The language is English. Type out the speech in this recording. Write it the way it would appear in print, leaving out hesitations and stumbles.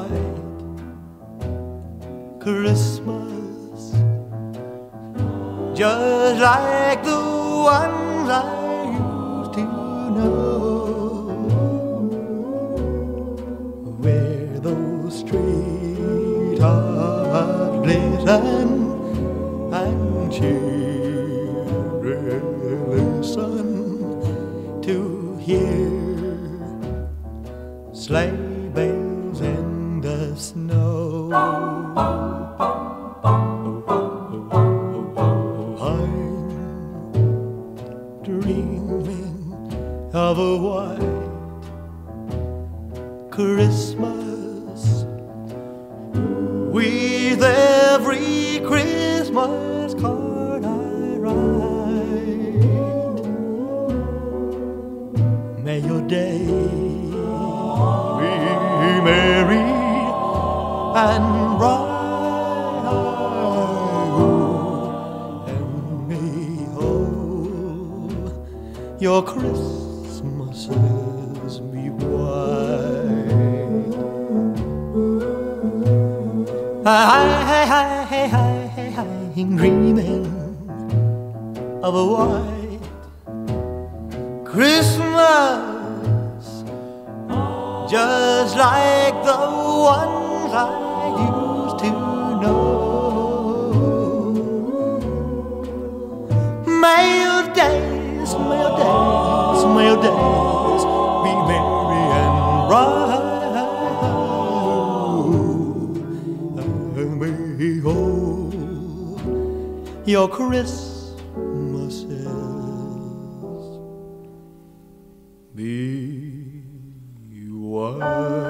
white Christmas, just like the ones I used to know, where those streethearts glisten and cheerily listen to hear sleigh bells in the snow. I'm dreaming of a white Christmas, with every Christmas card I write. May your day be merry and bright, and behold, your Christmases be white. I'm dreaming of a white Christmas, just like the ones I used to know. May your days, may your days, may your days be merry and bright, and behold, your Christmases be white.